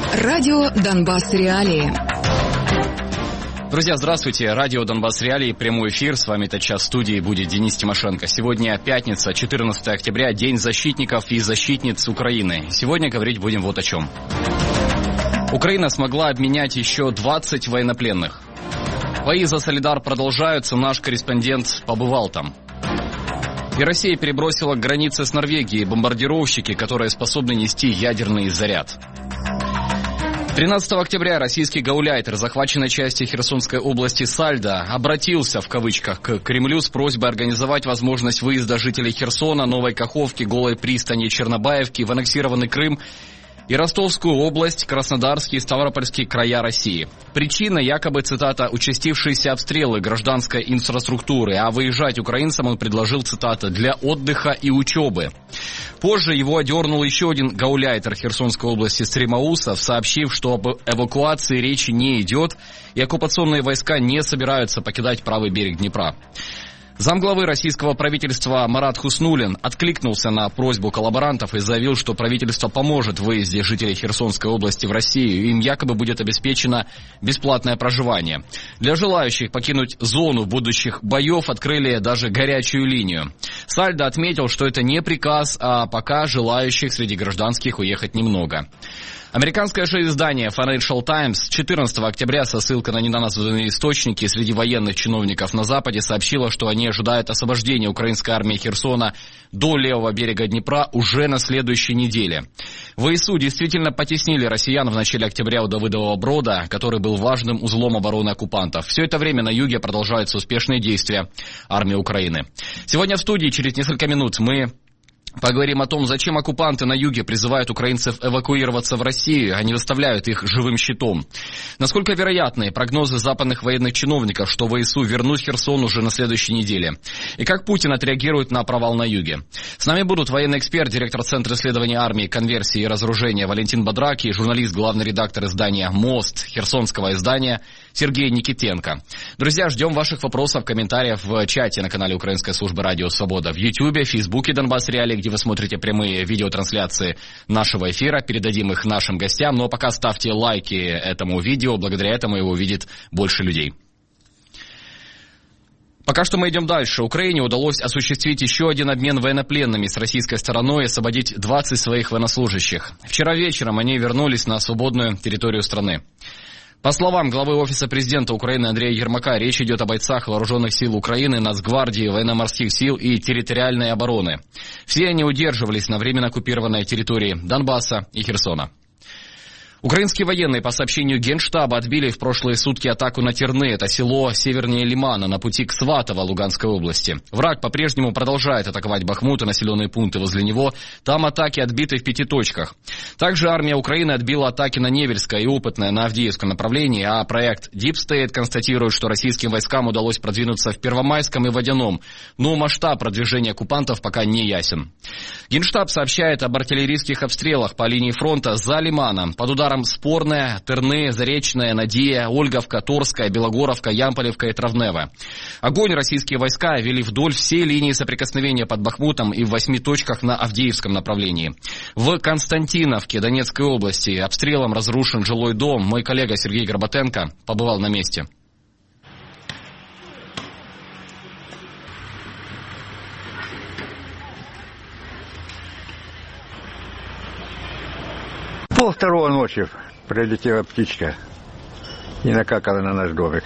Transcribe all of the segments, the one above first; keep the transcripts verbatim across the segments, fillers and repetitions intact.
Радио «Донбасс Реалии». Друзья, здравствуйте. Радио «Донбасс Реалии», прямой эфир. С вами этот час в студии будет Денис Тимошенко. Сегодня пятница, четырнадцатое октября, День защитников и защитниц Украины. Сегодня говорить будем вот о чем. Украина смогла обменять еще двадцать военнопленных. Бои за Солидар продолжаются, наш корреспондент побывал там. И Россия перебросила к границе с Норвегией бомбардировщики, которые способны нести ядерный заряд. тринадцатого октября российский гауляйтер захваченной части Херсонской области Сальдо обратился, в кавычках, к Кремлю с просьбой организовать возможность выезда жителей Херсона, Новой Каховки, Голой пристани, Чернобаевки в аннексированный Крым и Ростовскую область, Краснодарский и Ставропольский края России. Причина якобы, цитата, «участившиеся обстрелы гражданской инфраструктуры», а выезжать украинцам он предложил, цитата, «для отдыха и учебы». Позже его одернул еще один гауляйтер Херсонской области Стремоусов, сообщив, что об эвакуации речи не идет и оккупационные войска не собираются покидать правый берег Днепра. Замглавы российского правительства Марат Хуснуллин откликнулся на просьбу коллаборантов и заявил, что правительство поможет в выезде жителей Херсонской области в Россию. Им якобы будет обеспечено бесплатное проживание. Для желающих покинуть зону будущих боев открыли даже горячую линию. Сальдо отметил, что это не приказ, а пока желающих среди гражданских уехать немного. Американское же издание Financial Times четырнадцатого октября со ссылкой на неназванные источники среди военных чиновников на Западе сообщило, что они ожидают освобождения украинской армии Херсона до левого берега Днепра уже на следующей неделе. ВСУ действительно потеснили россиян в начале октября у Давыдового Брода, который был важным узлом обороны оккупантов. Все это время на юге продолжаются успешные действия армии Украины. Сегодня в студии через несколько минут мы поговорим о том, зачем оккупанты на юге призывают украинцев эвакуироваться в Россию, а не выставляют их живым щитом. Насколько вероятны прогнозы западных военных чиновников, что ВСУ вернут Херсон уже на следующей неделе? И как Путин отреагирует на провал на юге? С нами будут военный эксперт, директор Центра исследований армии, конверсии и разоружения Валентин Бадраки, журналист, главный редактор издания «Мост», херсонского издания Сергей Никитенко. Друзья, ждем ваших вопросов, комментариев в чате на канале Украинской службы «Радио Свобода», в Ютьюбе, Фейсбуке «Донбасс Реалии», где вы смотрите прямые видеотрансляции нашего эфира. Передадим их нашим гостям. Но пока ставьте лайки этому видео. Благодаря этому его увидит больше людей. Пока что мы идем дальше. Украине удалось осуществить еще один обмен военнопленными с российской стороной и освободить двадцать своих военнослужащих. Вчера вечером они вернулись на свободную территорию страны. По словам главы Офиса президента Украины Андрея Ермака, речь идет о бойцах вооруженных сил Украины, Нацгвардии, военно-морских сил и территориальной обороны. Все они удерживались на временно оккупированной территории Донбасса и Херсона. Украинские военные, по сообщению Генштаба, отбили в прошлые сутки атаку на Терны, это село севернее Лимана, на пути к Сватово Луганской области. Враг по-прежнему продолжает атаковать Бахмут и населенные пункты возле него. Там атаки отбиты в пяти точках. Также армия Украины отбила атаки на Невельское и Опытное на Авдеевском направлении, а проект Deep State констатирует, что российским войскам удалось продвинуться в Первомайском и Водяном, но масштаб продвижения оккупантов пока не ясен. Генштаб сообщает об артиллерийских обстрелах по линии фронта за Лиманом. Под ударом Спорная, Терны, Заречная, Надия, Ольговка, Торская, Белогоровка, Ямполевка и Травнево. Огонь российские войска вели вдоль всей линии соприкосновения под Бахмутом и в восьми точках на Авдеевском направлении. В Константиновке Донецкой области обстрелом разрушен жилой дом. Мой коллега Сергей Горбатенко побывал на месте. Пол второго ночи прилетела птичка и накакала на наш домик.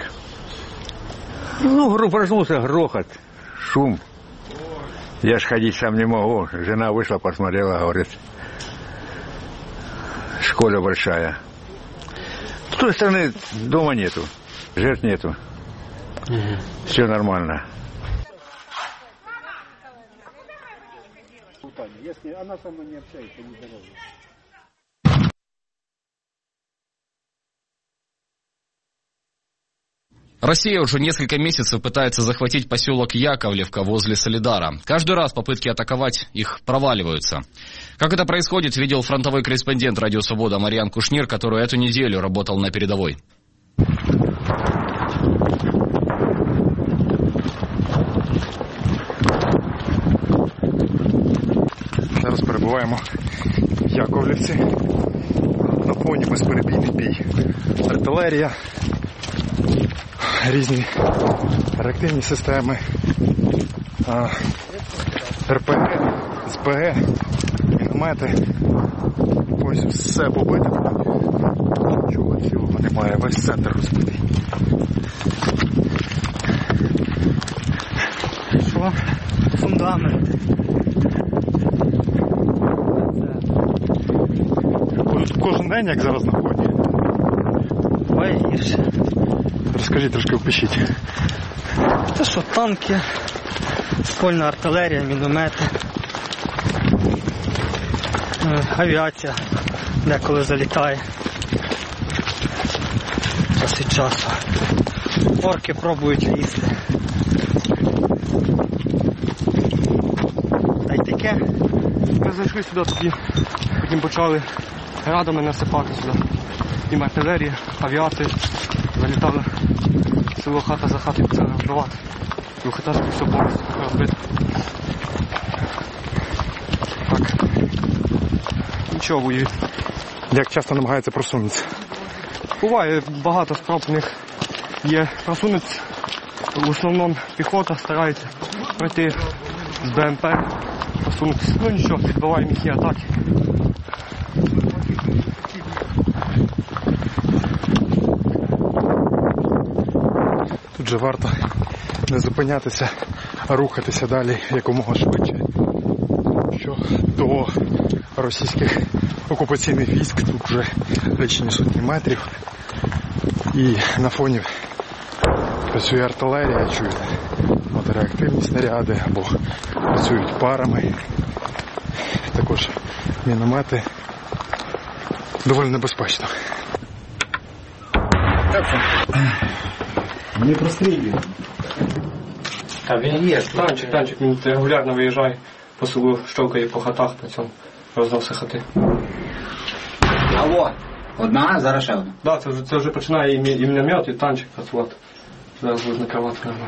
Ну, проснулся грохот, шум. Я ж ходить сам не могу. Жена вышла, посмотрела, говорит, школа большая. С той стороны дома нету, жертв нету. Угу. Все нормально. Если она со мной не общается, не здоровая. Россия уже несколько месяцев пытается захватить поселок Яковлевка возле Солидара. Каждый раз попытки атаковать их проваливаются. Как это происходит, видел фронтовой корреспондент «Радио Свобода» Марьян Кушнир, который эту неделю работал на передовой. Зараз перебуваємо в Яковлівці. на фоні безперебійний бій. Артилерія, різні реактивні системи, РПГ, СПГ, міномети. Ось все побите. Нічого цілого немає, весь центр розбитий. Що? Фундамент. Тут кожен день, як зараз на ході. Буває гірше. Розкажіть, трошки опишіть. Це що, танки, ствольна артилерія, міномети, авіація деколи залітає. Час від часу. Орки пробують лізти. Та й таке. Ми зайшли сюди, тоді потім почали градами насипати сюди. І артилерія, авіація. Залітали в село хата за хатою, почали розбивати. І у хатажку все повністю розбито. Так. Нічого воюють. Як часто намагаються просунутися? Буває багато спроб у них є. Просунеться, в основному піхота старається пройти з БМП, просунутися. Ну нічого, відбиваємо їхні атаки. Тут же варто не зупинятися, а рухатися далі якомога швидше. Що до російських окупаційних військ тут вже лічені сотні метрів. І на фоні працює артилерія, чуєте, от реактивні снаряди або працюють парами. Також міномети. Доволі небезпечно. Вони прострілюють. Та він є, танчик, танчик, він регулярно виїжджає по селу, щелкає по хатах, по цьому розносить хати. Алло, одна, зараз ще одна. Так, да, це вже, це вже починає і, мі, і міномет, і танчик працювати. Зараз буде накривати нормально.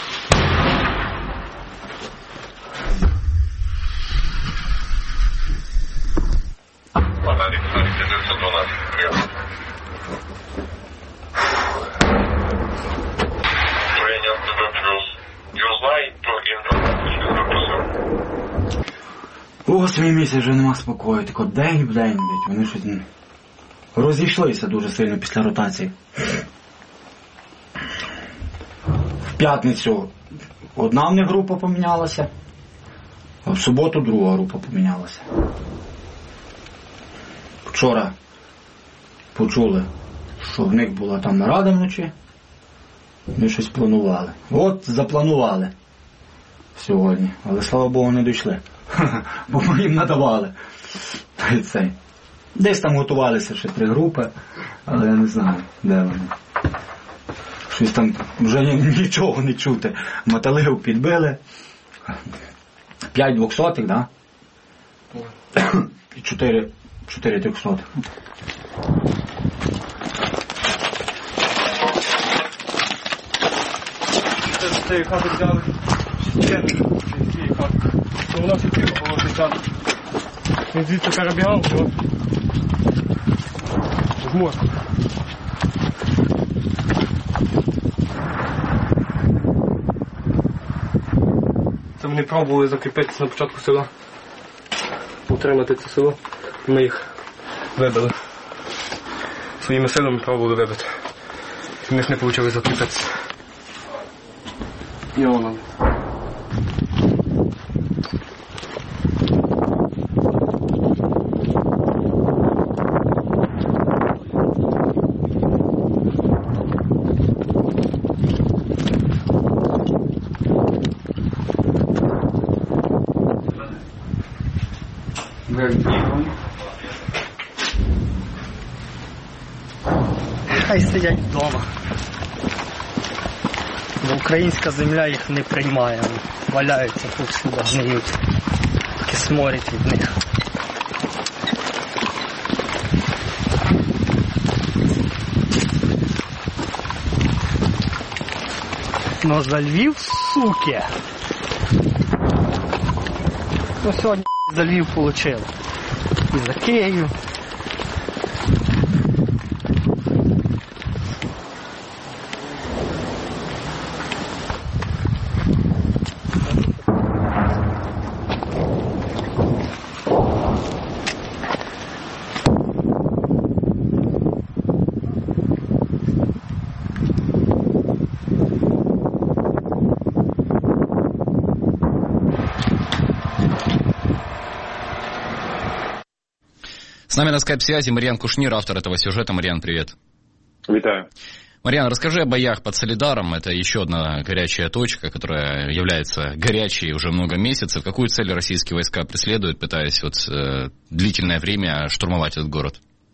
Восьмий місяць вже нема спокою, тако день в день, блядь, вони щось розійшлися дуже сильно після ротації. В п'ятницю одна в них група помінялася, а в суботу друга група помінялася. Вчора почули, що в них була там нарада вночі, ми щось планували. От запланували сьогодні, але слава Богу не дійшли. Бо ми їм надавали. Цей. Десь там готувалися ще три групи, але я не знаю, де вони. Щось там вже нічого не чути. Моталив підбили. П'ять двохсотих, да? І чотири, чотири трьохсотих. З цієї хати взяли стіни, з цієї хати. То воно все тихо було взяти. Він звідси перебігав, все. В мозку. Це вони пробували закріпитися на початку села. Утримати це село. Ми їх вибили. Своїми силами пробували вибити. У них не вийшло закріпитися. І воно. Хай сидять вдома. Бо українська земля їх не приймає. Валяються повсюди, гниють. Таке сморять від них. Но за Львів, суки! Ну сьогодні за Львів получили. І за Київ. нами на скайп-связи Марьян Кушнир, автор этого сюжета. Марьян, привет. Витаю. Марьян, расскажи о боях под Солидаром. Это еще одна горячая точка, которая является горячей уже много месяцев. Какую цель российские войска преследуют, пытаясь вот э, длительное время штурмовать этот город?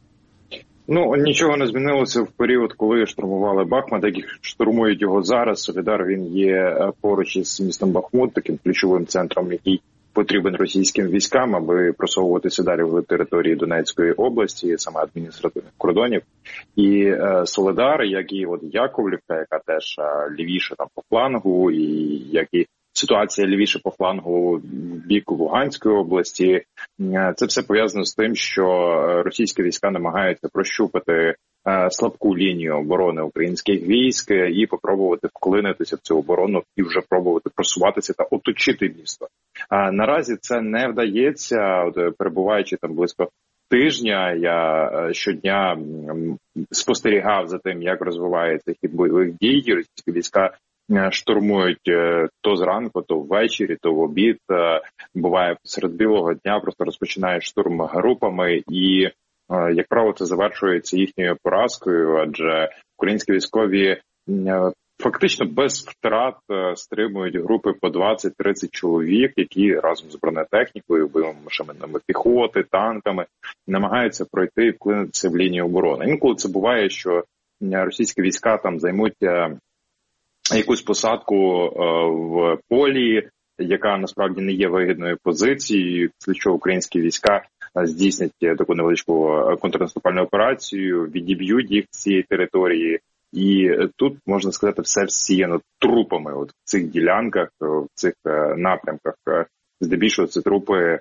Ну, нічого не змінилося в період, коли штурмували Бахмут, як штурмують його зараз. Солідар, він є поруч із містом Бахмут, таким ключовим центром, який потрібен російським військам, аби просовуватися далі в території Донецької області, саме адміністративних кордонів. І е, Солидар, як і от Яковлівка, яка теж е, лівіше там по флангу, і як і ситуація лівіше по флангу в бік Луганської області, е, це все пов'язано з тим, що російські війська намагаються прощупати е, слабку лінію оборони українських військ і попробувати вклинитися в цю оборону і вже пробувати просуватися та оточити місто. А наразі це не вдається. От, перебуваючи там близько тижня, я щодня спостерігав за тим, як розвивається хід бойових дій. Російські війська штурмують то зранку, то ввечері, то в обід. Буває серед білого дня, просто розпочинають штурм групами і, як правило, це завершується їхньою поразкою, адже українські військові фактично без втрат стримують групи по двадцять-тридцять чоловік, які разом з бронетехнікою, бойовими машинами піхоти, танками намагаються пройти і вклинитися в лінію оборони. Інколи це буває, що російські війська там займуть якусь посадку в полі, яка насправді не є вигідною позицією, після чого українські війська здійснять таку невеличку контрнаступальну операцію, відіб'ють їх з цієї території. І тут, можна сказати, все всіяно трупами от в цих ділянках, в цих напрямках. Здебільшого це трупи е-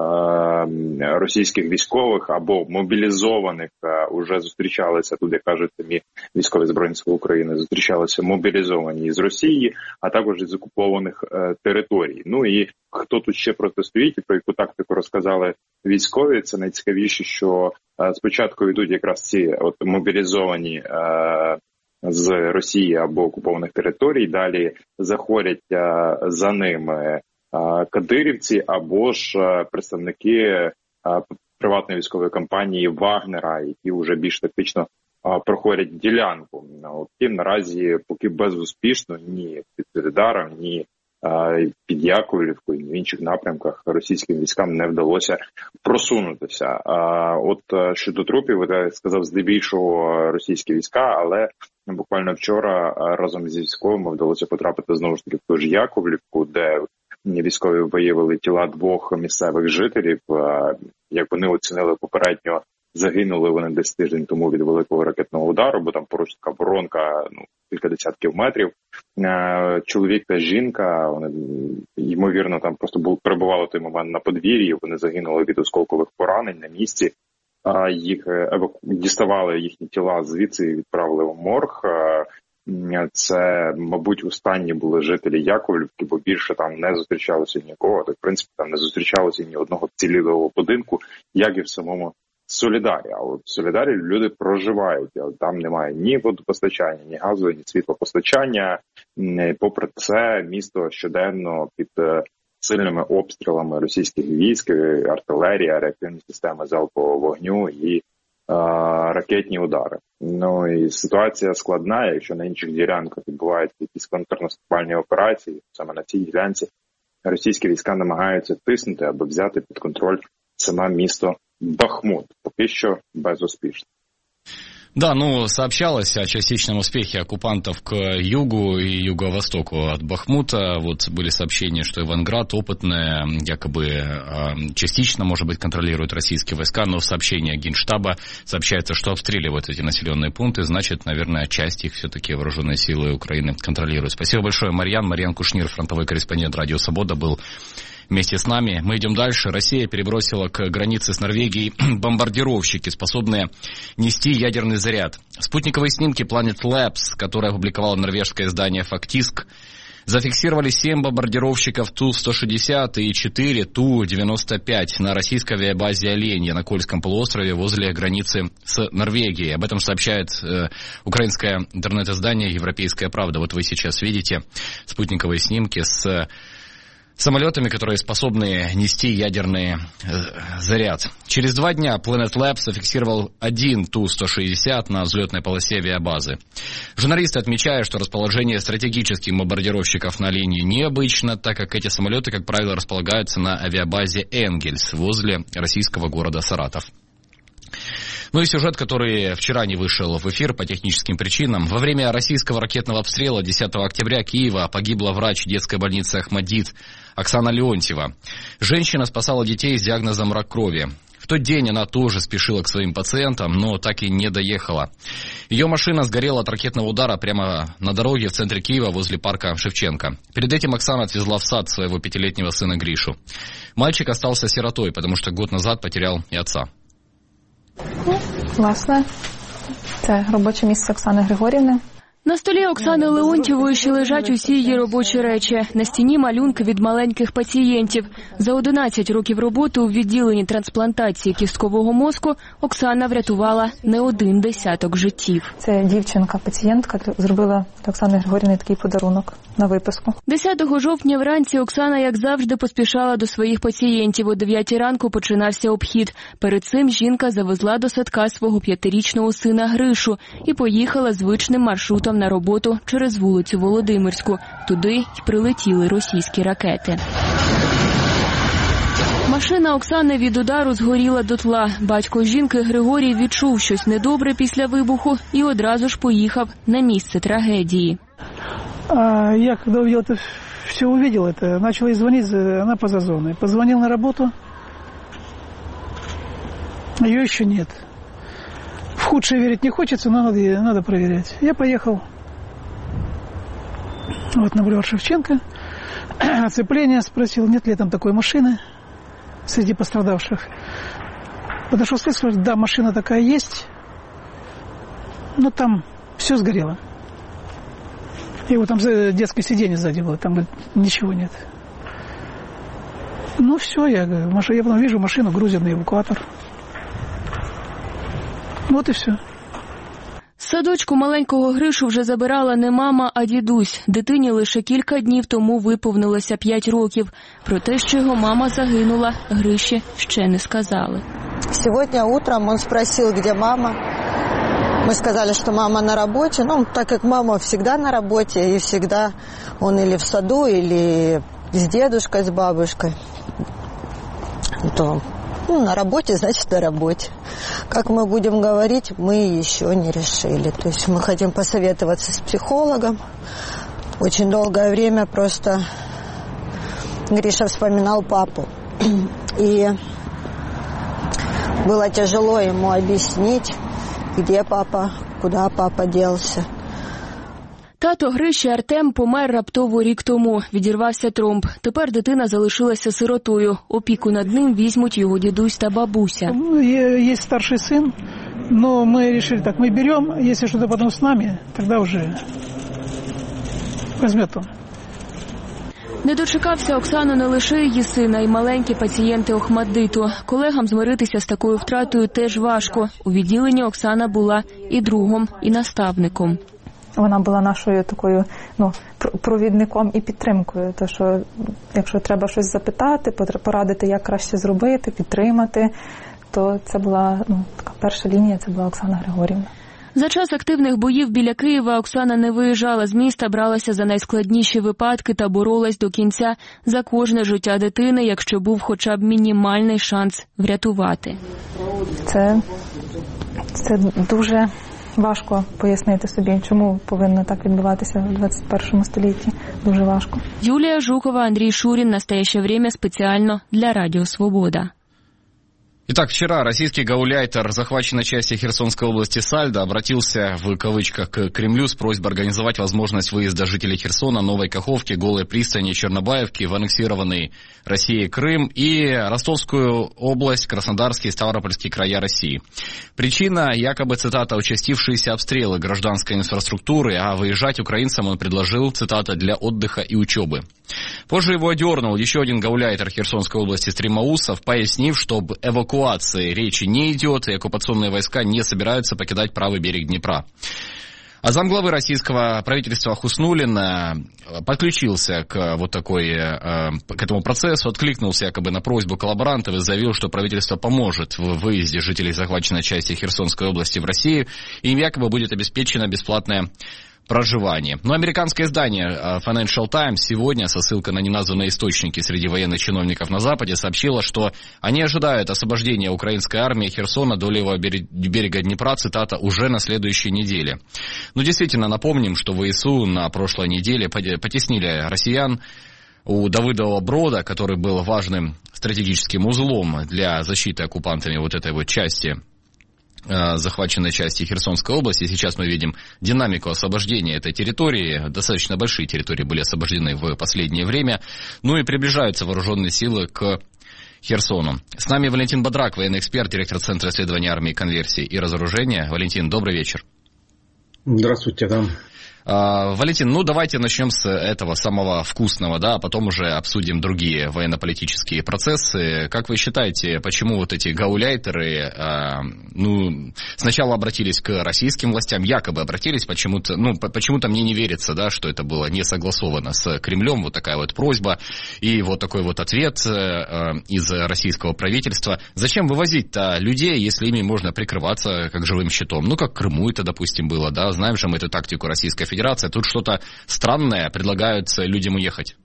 російських військових або мобілізованих. Уже зустрічалися, тут, як кажуть самі військові Збройні Сили України, зустрічалися мобілізовані з Росії, а також із окупованих е- територій. Ну і хто тут ще протистоїть і про яку тактику розказали військові, це найцікавіше, що е- спочатку йдуть якраз ці от мобілізовані е- з Росії або окупованих територій, далі заходять а, за ними а, кадирівці або ж а, представники а, приватної військової компанії Вагнера, які вже більш тактично а, проходять ділянку. Втім, наразі поки безуспішно ні під Солидаром, ні а, під Яковлівкою, ні в інших напрямках російським військам не вдалося просунутися. А, от щодо трупів, я сказав, здебільшого російські війська, але буквально вчора разом зі військовими вдалося потрапити знову ж таки в ту ж Яковлівку, де військові виявили тіла двох місцевих жителів. Як вони оцінили попередньо, загинули вони десь тиждень тому від великого ракетного удару, бо там поруч така воронка, ну, кілька десятків метрів. Чоловік та жінка, вони, ймовірно, там просто були, перебували в той момент на подвір'ї, вони загинули від осколкових поранень на місці. Їх еваку... діставали їхні тіла звідси і відправили в морг. Це, мабуть, останні були жителі Яковлівки, бо більше там не зустрічалося нікого. Так, в принципі, там не зустрічалося ні одного вцілілого будинку, як і в самому Солідарі. А от в Солідарі люди проживають, там немає ні водопостачання, ні газу, ні світлопостачання. Попри це, місто щоденно під сильними обстрілами російських військ, артилерія, реактивні системи залпового вогню і а, ракетні удари. Ну і ситуація складна, якщо на інших ділянках відбуваються якісь контрнаступальні операції, саме на цій ділянці російські війська намагаються тиснути, аби взяти під контроль саме місто Бахмут. Поки що безуспішно. Да, ну, сообщалось о частичном успехе оккупантов к югу и юго-востоку от Бахмута. Вот были сообщения, что Иванград опытная, якобы частично, может быть, контролирует российские войска, но в сообщении Генштаба сообщается, что обстреливают эти населенные пункты, значит, наверное, часть их все-таки вооруженные силы Украины контролируют. Спасибо большое, Марьян. Марьян Кушнир, фронтовой корреспондент «Радио Свобода», был вместе с нами. Мы идем дальше. Россия перебросила к границе с Норвегией бомбардировщики, способные нести ядерный заряд. Спутниковые снимки Planet Labs, которые опубликовало норвежское издание «Фактиск», зафиксировали семь бомбардировщиков Ту сто шестьдесят и четыре Ту девяносто пять на российской авиабазе «Оленья» на Кольском полуострове возле границы с Норвегией. Об этом сообщает э, украинское интернет-издание «Европейская правда». Вот вы сейчас видите спутниковые снимки с самолетами, которые способны нести ядерный э, заряд. Через два дня Planet Labs зафиксировал один Ту сто шестьдесят на взлетной полосе авиабазы. Журналисты отмечают, что расположение стратегических бомбардировщиков на линии необычно, так как эти самолеты, как правило, располагаются на авиабазе Энгельс возле российского города Саратов. Ну и сюжет, который вчера не вышел в эфир по техническим причинам. Во время российского ракетного обстрела десятого октября Киева погибла врач детской больницы Ахмадит Оксана Леонтьева. Женщина спасала детей с диагнозом рак крови. В тот день она тоже спешила к своим пациентам, но так и не доехала. Ее машина сгорела от ракетного удара прямо на дороге в центре Киева возле парка Шевченко. Перед этим Оксана отвезла в сад своего пятилетнего сына Гришу. Мальчик остался сиротой, потому что год назад потерял и отца. Власне, це робоче місце Оксани Григорівни. На столі Оксани Леонтьєвої ще лежать усі її робочі речі. На стіні малюнки від маленьких пацієнтів. За одинадцять років роботи у відділенні трансплантації кісткового мозку Оксана врятувала не один десяток життів. Це дівчинка-пацієнтка зробила для Оксани Григорівни такий подарунок на виписку. десятого жовтня вранці Оксана, як завжди, поспішала до своїх пацієнтів. О дев'ятій ранку починався обхід. Перед цим жінка завезла до садка свого п'ятирічного сина Гришу і поїхала звичним маршрутом на роботу через вулицю Володимирську. Туди й прилетіли російські ракети. Машина Оксани від удару згоріла дотла. Батько жінки Григорій відчув щось недобре після вибуху і одразу ж поїхав на місце трагедії. А я, когда увидел это, все увидел это, начала ей звонить, она поза зоной. Позвонил на работу, ее еще нет. В худшее верить не хочется, но надо, надо проверять. Я поехал вот на бульвар Шевченко, оцепление, спросил, нет ли там такой машины среди пострадавших. Подошел следствие, сказал, да, машина такая есть, но там все сгорело. И вот там детское сиденье сзади было, там говорит, ничего нет. Ну все, я, я потом вижу, машину грузят на эвакуатор. Вот і все. З садочку маленького Гришу вже забирала не мама, а дідусь. Дитині лише кілька днів тому виповнилося п'ять років. Про те, що його мама загинула, Гриші ще не сказали. Сьогодні утром він спросив, де мама. Мы сказали, что мама на работе. Ну, так как мама всегда на работе, и всегда он или в саду, или с дедушкой, с бабушкой, то ну, на работе, значит, на работе. Как мы будем говорить, мы еще не решили. То есть мы хотим посоветоваться с психологом. Очень долгое время просто Гриша вспоминал папу. И было тяжело ему объяснить, где папа, куда папа делся. Тато Гриші Артем помер раптово рік тому. Відірвався тромб. Тепер дитина залишилася сиротою. Опіку над ним візьмуть його дідусь та бабуся. Є старший син, але ми вирішили так, ми беремо, якщо щось потім з нами, тоді вже візьме он. Не дочекався Оксану не лише її сина, й маленькі пацієнти Охмаддиту. Колегам змиритися з такою втратою теж важко. У відділенні Оксана була і другом, і наставником. Вона була нашою такою, ну, провідником і підтримкою. То, що якщо треба щось запитати, порадити, як краще зробити, підтримати, то це була, ну, така перша лінія, це була Оксана Григорівна. За час активних боїв біля Києва Оксана не виїжджала з міста, бралася за найскладніші випадки та боролась до кінця за кожне життя дитини, якщо був хоча б мінімальний шанс врятувати. Це, це дуже важко пояснити собі, чому повинно так відбуватися в двадцять першому столітті. Дуже важко. Юлія Жукова, Андрій Шурін. Настоящее время специально для Радио Свобода. Итак, вчера российский гауляйтер захваченной части Херсонской области Сальдо обратился в кавычках к Кремлю с просьбой организовать возможность выезда жителей Херсона, Новой Каховки, Голой пристани, Чернобаевки в аннексированный Россией Крым и Ростовскую область, Краснодарский и Ставропольский края России. Причина, якобы, цитата, участившиеся обстрелы гражданской инфраструктуры, а выезжать украинцам он предложил, цитата, для отдыха и учебы. Позже его одернул еще один гауляйтер Херсонской области Стремоусов, пояснив, что об эвакуации речи не идет и оккупационные войска не собираются покидать правый берег Днепра. А замглавы российского правительства Хуснуллин подключился к вот такой, к этому процессу, откликнулся якобы на просьбу коллаборантов и заявил, что правительство поможет в выезде жителей захваченной части Херсонской области в Россию, и им якобы будет обеспечено бесплатное проживание. Но американское издание Financial Times сегодня, со ссылкой на неназванные источники среди военных чиновников на Западе, сообщило, что они ожидают освобождения украинской армии Херсона до левого берега Днепра, цитата, уже на следующей неделе. Ну, действительно, напомним, что ВСУ на прошлой неделе потеснили россиян у Давыдова Брода, который был важным стратегическим узлом для защиты оккупантами вот этой вот части, захваченной части Херсонской области. Сейчас мы видим динамику освобождения этой территории. Достаточно большие территории были освобождены в последнее время. Ну и приближаются вооруженные силы к Херсону. С нами Валентин Бодрак, военный эксперт, директор Центра исследования армии, конверсии и разоружения. Валентин, добрый вечер. Здравствуйте, да. Валентин, ну давайте начнем с этого самого вкусного, да, а потом уже обсудим другие военно-политические процессы. Как вы считаете, почему вот эти гауляйтеры, ну, сначала обратились к российским властям, якобы обратились, почему-то, ну, почему-то мне не верится, да, что это было не согласовано с Кремлем, вот такая вот просьба, и вот такой вот ответ из российского правительства. Зачем вывозить-то людей, если ими можно прикрываться как живым щитом? Ну, как в Крыму это, допустим, было, да, знаем же мы эту тактику Российской Федерации. Тут что-то странное, предлагают людям уехать.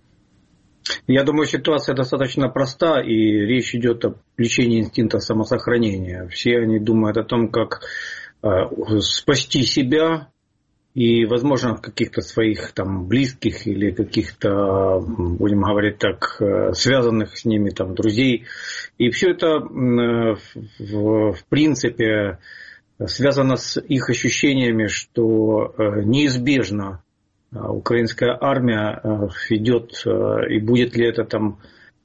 Я думаю, ситуация достаточно проста, и речь идет о лечении инстинкта самосохранения. Все они думают о том, как э, спасти себя и, возможно, каких-то своих там близких или каких-то, будем говорить так, связанных с ними там друзей. И все это э, в, в принципе связано с их ощущениями, что неизбежно украинская армия идет, и будет ли это там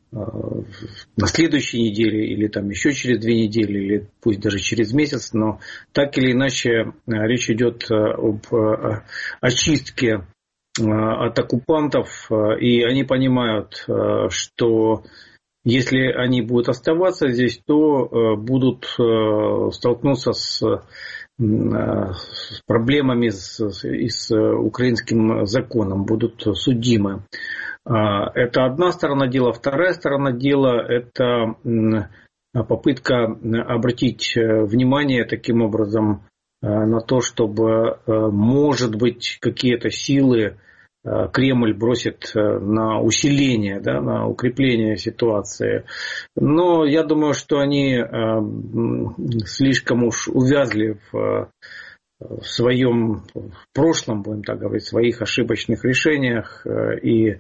на следующей неделе, или там еще через две недели, или пусть даже через месяц, но так или иначе речь идет об очистке от оккупантов, и они понимают, что если они будут оставаться здесь, то э, будут э, столкнуться с, э, с проблемами с, с, с украинским законом, будут судимы. Э, это одна сторона дела. Вторая сторона дела – это э, попытка обратить внимание таким образом э, на то, чтобы, э, может быть, какие-то силы Кремль бросит на усиление, да, на укрепление ситуации. Но я думаю, что они слишком уж увязли в своем прошлом, будем так говорить, в своих ошибочных решениях. И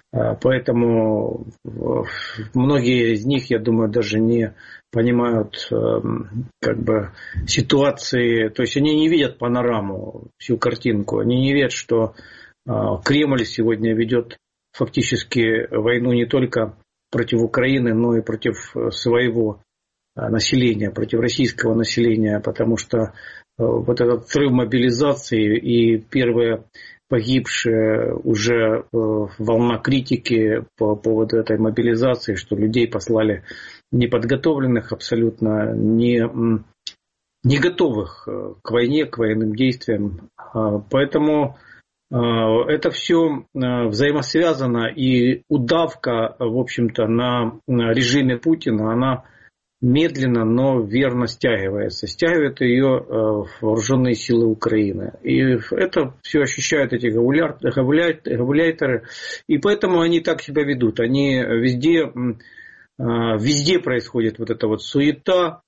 поэтому многие из них, я думаю, даже не понимают как бы ситуации. То есть они не видят панораму, всю картинку. Они не видят, что Кремль сегодня ведет фактически войну не только против Украины, но и против своего населения, против российского населения, потому что вот этот срыв мобилизации и первые погибшие уже волна критики по поводу этой мобилизации, что людей послали неподготовленных абсолютно, не, не готовых к войне, к военным действиям. Поэтому это все взаимосвязано, и удавка, в общем-то, на режиме Путина, она медленно, но верно стягивается. Стягивают ее вооруженные силы Украины. И это все ощущают эти гауляйтеры, и поэтому они так себя ведут. Они везде, везде происходит вот эта вот суета,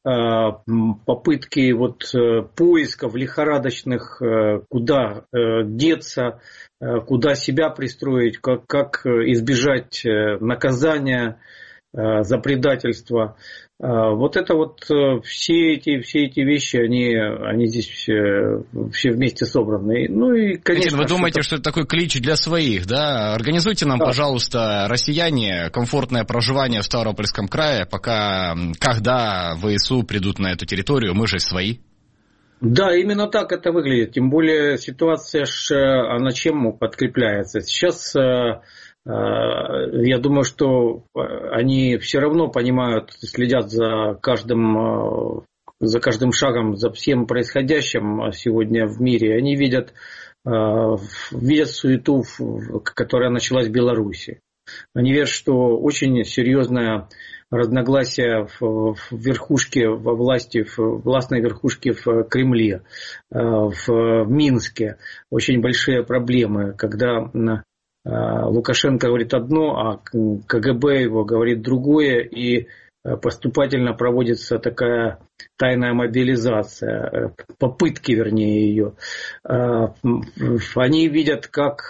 попытки вот поисков лихорадочных, куда деться, куда себя пристроить, как, как избежать наказания за предательство. Вот это вот все эти, все эти вещи, они, они здесь все, все вместе собраны. Ну и, конечно, вы думаете, что это такой клич для своих, да? Организуйте нам, да, пожалуйста, россияне, комфортное проживание в Ставропольском крае, пока, когда ВСУ придут на эту территорию, мы же свои. Да, именно так это выглядит. Тем более ситуация, она чем подкрепляется? Сейчас... Я думаю, что они все равно понимают, следят за каждым за каждым шагом, за всем происходящим сегодня в мире, они видят, видят суету, которая началась в Беларуси. Они видят, что очень серьезное разногласие в верхушке, во власти, в властной верхушке в Кремле, в Минске. Очень большие проблемы, когда Лукашенко говорит одно, а КГБ его говорит другое, и поступательно проводится такая тайная мобилизация, попытки, вернее, ее. Они видят, как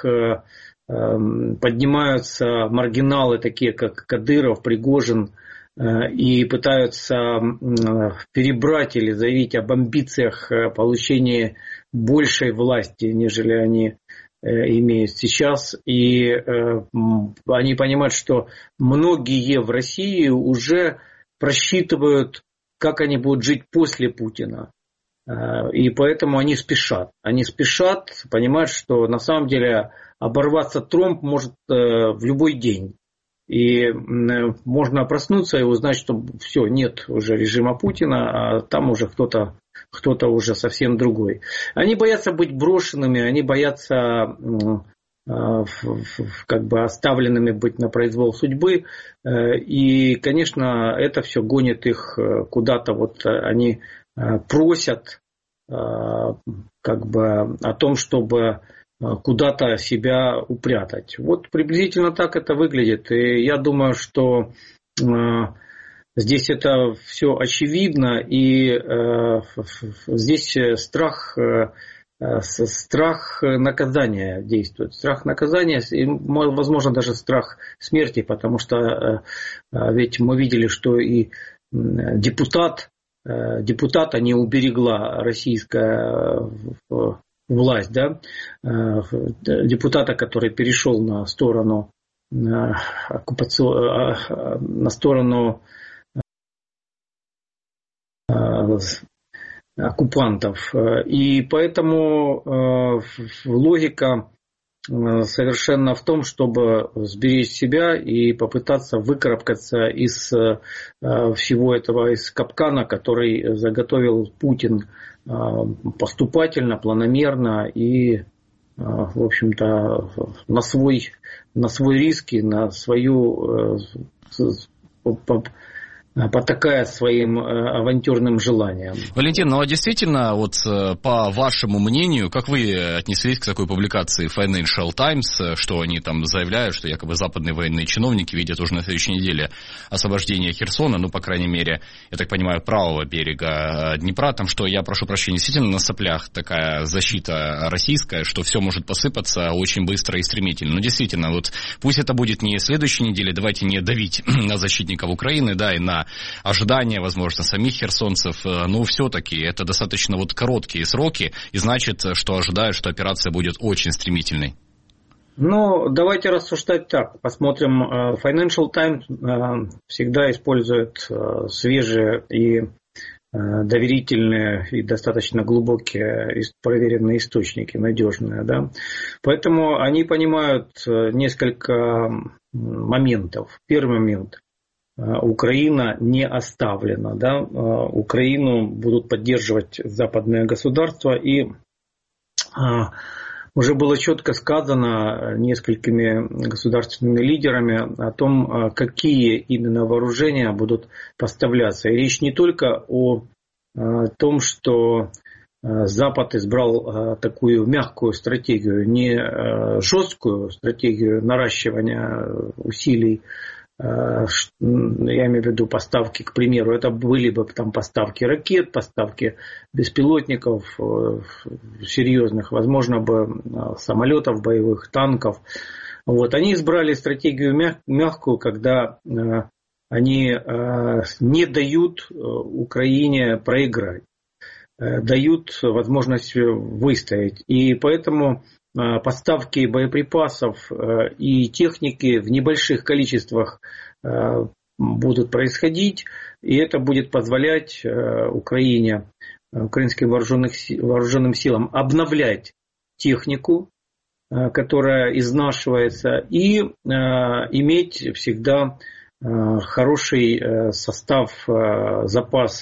поднимаются маргиналы, такие как Кадыров, Пригожин, и пытаются перебрать или заявить об амбициях получения большей власти, нежели они имеют сейчас. И они понимают, что многие в России уже просчитывают, как они будут жить после Путина. И поэтому они спешат. Они спешат, понимают, что на самом деле оборваться тромб может в любой день. И можно проснуться и узнать, что все, нет уже режима Путина, а там уже кто-то, кто-то уже совсем другой. Они боятся быть брошенными, они боятся как бы оставленными быть на произвол судьбы. И, конечно, это все гонит их куда-то. Вот они просят как бы о том, чтобы куда-то себя упрятать. Вот приблизительно так это выглядит. И я думаю, что здесь это все очевидно. И здесь страх, страх наказания действует. Страх наказания и, возможно, даже страх смерти, потому что ведь мы видели, что и депутат, депутата не уберегла российская власть, да, депутата, который перешел на сторону оккупацию, на сторону оккупантов. И поэтому логика совершенно в том, чтобы сберечь себя и попытаться выкарабкаться из всего этого, из капкана, который заготовил Путин поступательно, планомерно и, в общем-то, на свой, на свой риск и на свою, потакая своим авантюрным желаниям. Валентин, ну а действительно, вот по вашему мнению, как вы отнеслись к такой публикации Financial Times, что они там заявляют, что якобы западные военные чиновники видят уже на следующей неделе освобождение Херсона, ну, по крайней мере, я так понимаю, правого берега Днепра, там, что, я прошу прощения, действительно на соплях такая защита российская, что все может посыпаться очень быстро и стремительно. Но действительно, вот пусть это будет не следующей неделе, давайте не давить на защитников Украины, да, и на ожидания, возможно, самих херсонцев, но все-таки это достаточно вот короткие сроки, и значит, что ожидают, что операция будет очень стремительной. Ну, давайте рассуждать так. Посмотрим. Financial Times всегда использует свежие и доверительные и достаточно глубокие проверенные источники, надежные, да. Поэтому они понимают несколько моментов. Первый момент. Украина не оставлена, да? Украину будут поддерживать западные государства, и уже было четко сказано несколькими государственными лидерами о том, какие именно вооружения будут поставляться. И речь не только о том, что Запад избрал такую мягкую стратегию, не жесткую стратегию наращивания усилий. Я имею в виду поставки, к примеру, это были бы там поставки ракет, поставки беспилотников серьезных, возможно бы самолетов боевых, танков. Вот. Они избрали стратегию мягкую, когда они не дают Украине проиграть, дают возможность выстоять. И поэтому поставки боеприпасов и техники в небольших количествах будут происходить, и это будет позволять Украине, украинским вооруженным силам обновлять технику, которая изнашивается, и иметь всегда хороший состав, запас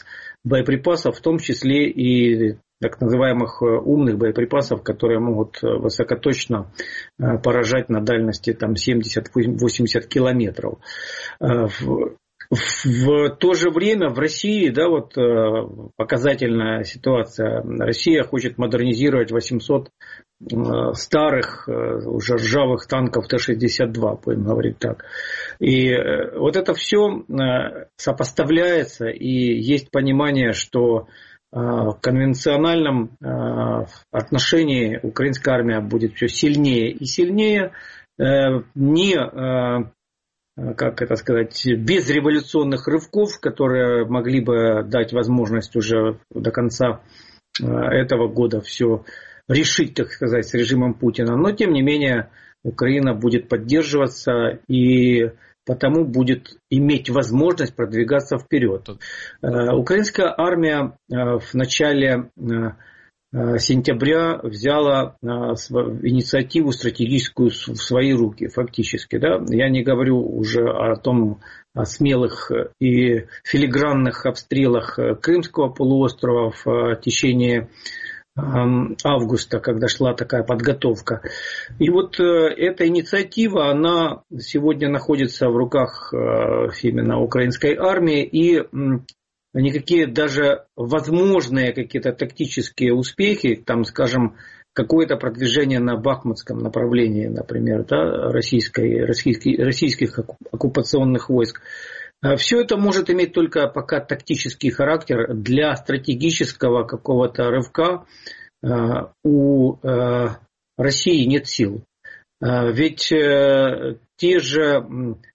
боеприпасов, в том числе и так называемых умных боеприпасов, которые могут высокоточно поражать на дальности там, семьдесят-восемьдесят километров. В, в то же время в России, да, вот показательная ситуация, Россия хочет модернизировать восемьсот старых, уже ржавых танков Т шестьдесят два, будем говорить так. И вот это все сопоставляется, и есть понимание, что в конвенциональном отношении украинская армия будет все сильнее и сильнее, не, как это сказать, без революционных рывков, которые могли бы дать возможность уже до конца этого года все решить, так сказать, с режимом Путина. Но, тем не менее, Украина будет поддерживаться и потому будет иметь возможность продвигаться вперед. Украинская армия в начале сентября взяла инициативу стратегическую в свои руки, фактически. Да? Я не говорю уже о том, о смелых и филигранных обстрелах Крымского полуострова в течение августа, когда шла такая подготовка. И вот э, эта инициатива, она сегодня находится в руках э, именно украинской армии, и э, никакие даже возможные какие-то тактические успехи, там, скажем, какое-то продвижение на бахмутском направлении, например, да, российской, российских, российских оккупационных войск, все это может иметь только пока тактический характер. Для стратегического какого-то рывка у России нет сил. Ведь те же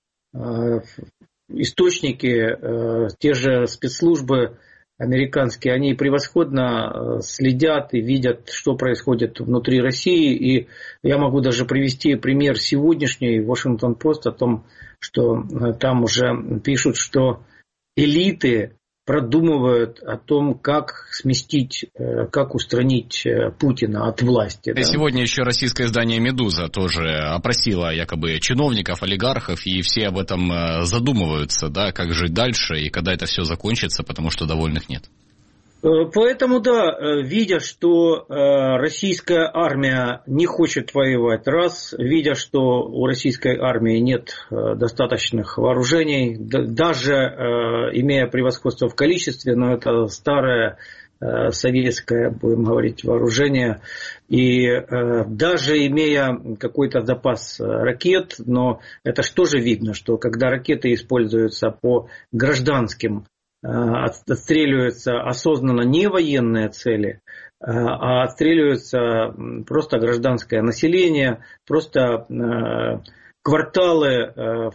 источники, те же спецслужбы американские, они превосходно следят и видят, что происходит внутри России. И я могу даже привести пример сегодняшний Вашингтон-Пост о том, что там уже пишут, что элиты продумывают о том, как сместить, как устранить Путина от власти. Да? Сегодня еще российское издание «Медуза» тоже опросило якобы чиновников, олигархов, и все об этом задумываются, да, как жить дальше и когда это все закончится, потому что довольных нет. Поэтому, да, видя, что российская армия не хочет воевать, раз, видя, что у российской армии нет достаточных вооружений, даже имея превосходство в количестве, но это старое советское, будем говорить, вооружение, и даже имея какой-то запас ракет, но это что же видно, что когда ракеты используются по гражданским, отстреливаются осознанно не военные цели, а отстреливаются просто гражданское население, просто кварталы,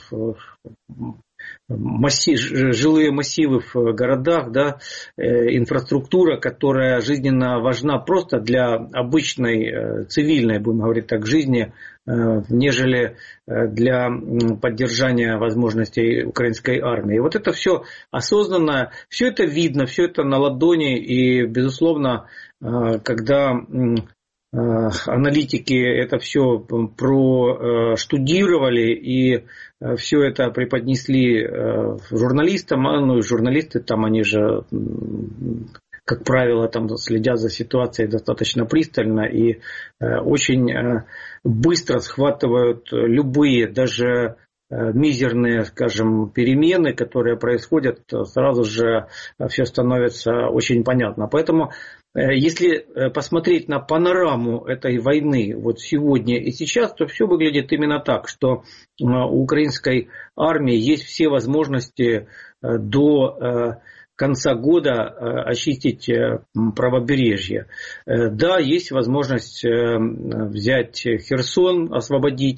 массив, жилые массивы в городах, да, инфраструктура, которая жизненно важна просто для обычной цивильной, будем говорить так, жизни, нежели для поддержания возможностей украинской армии. И вот это все осознанно, все это видно, все это на ладони, и, безусловно, когда аналитики это все проштудировали и все это преподнесли журналистам, ну и журналисты там, они же, как правило, там следят за ситуацией достаточно пристально и очень быстро схватывают любые, даже мизерные, скажем, перемены, которые происходят, сразу же все становится очень понятно. Поэтому, если посмотреть на панораму этой войны вот сегодня и сейчас, то все выглядит именно так, что у украинской армии есть все возможности до конца года очистить правобережье. Да, есть возможность взять Херсон, освободить,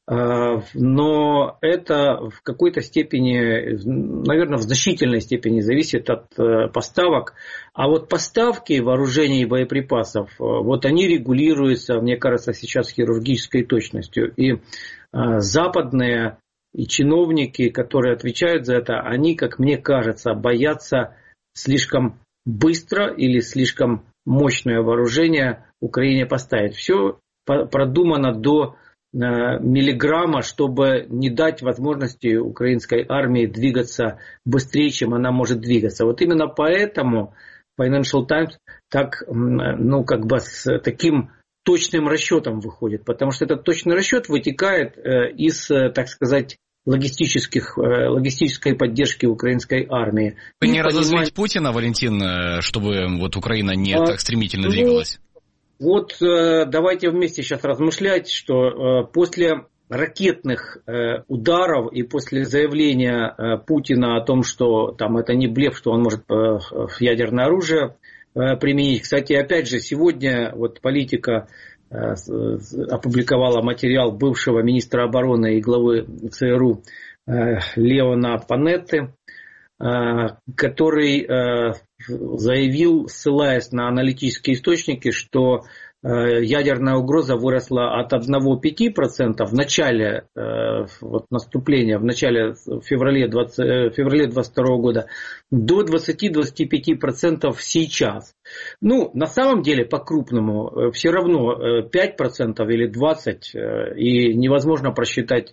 но это в какой-то степени, наверное, в значительной степени зависит от поставок. А вот поставки вооружений и боеприпасов, вот они регулируются, мне кажется, сейчас хирургической точностью. И западные и чиновники, которые отвечают за это, они, как мне кажется, боятся слишком быстро или слишком мощное вооружение Украине поставить. Все продумано до миллиграмма, чтобы не дать возможности украинской армии двигаться быстрее, чем она может двигаться. Вот именно поэтому Financial Times так, ну, как бы с таким точным расчетом выходит, потому что этот точный расчет вытекает из, так сказать, логистических, логистической поддержки украинской армии. Вы не разозлить Путина, Валентин, чтобы вот Украина не а, так стремительно двигалась? Вот давайте вместе сейчас размышлять, что после ракетных ударов и после заявления Путина о том, что там это не блеф, что он может ядерное оружие применить. Кстати, опять же, сегодня вот Политика опубликовала материал бывшего министра обороны и главы ЦРУ Леона Панетты, который заявил, ссылаясь на аналитические источники, что ядерная угроза выросла от одного целых пяти десятых процента в начале вот, наступления, в начале февраля двадцать второго года, до двадцати-двадцати пяти процентов сейчас. Ну, на самом деле, по-крупному, все равно пять процентов или двадцать процентов, и невозможно просчитать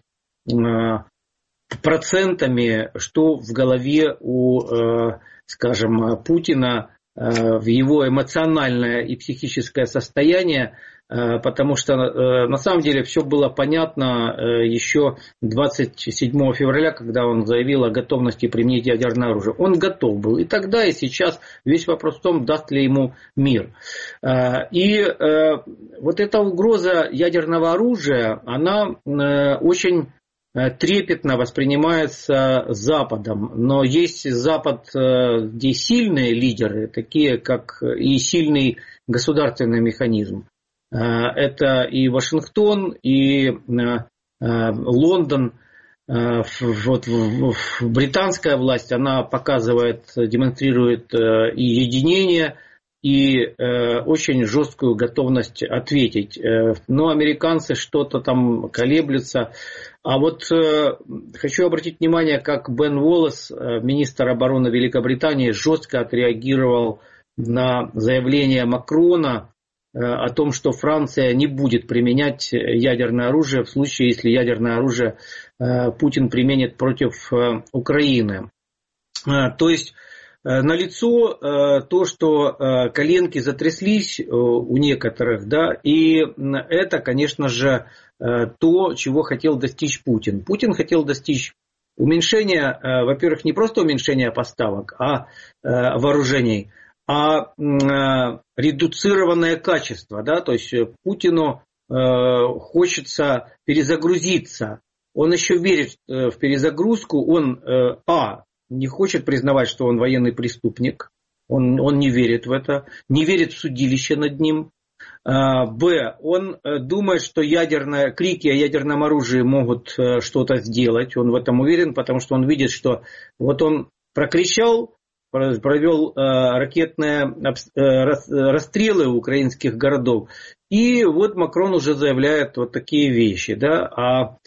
процентами, что в голове у, скажем, Путина, в его эмоциональное и психическое состояние, потому что на самом деле все было понятно еще двадцать седьмого февраля, когда он заявил о готовности применить ядерное оружие. Он готов был и тогда, и сейчас. Весь вопрос в том, даст ли ему мир. И вот эта угроза ядерного оружия, она очень трепетно воспринимается Западом, но есть Запад, где сильные лидеры, такие как и сильный государственный механизм. Это и Вашингтон, и Лондон. Вот британская власть, она показывает, демонстрирует и единение, и э, очень жесткую готовность ответить. Но американцы что-то там колеблются. А вот э, хочу обратить внимание, как Бен Уоллес, э, министр обороны Великобритании, жестко отреагировал на заявление Макрона э, о том, что Франция не будет применять ядерное оружие в случае, если ядерное оружие э, Путин применит против э, Украины. Э, то есть налицо э, то, что э, коленки затряслись э, у некоторых, да, и это, конечно же, э, то, чего хотел достичь Путин. Путин хотел достичь уменьшения, э, во-первых, не просто уменьшения поставок, а э, вооружений, а э, редуцированное качество, да, то есть Путину э, хочется перезагрузиться. Он еще верит э, в перезагрузку, он, э, а, не хочет признавать, что он военный преступник, он, он не верит в это, не верит в судилище над ним. Б, он думает, что ядерное, крики о ядерном оружии могут что-то сделать, он в этом уверен, потому что он видит, что вот он прокричал, провел ракетные расстрелы украинских городов, и вот Макрон уже заявляет вот такие вещи, да, а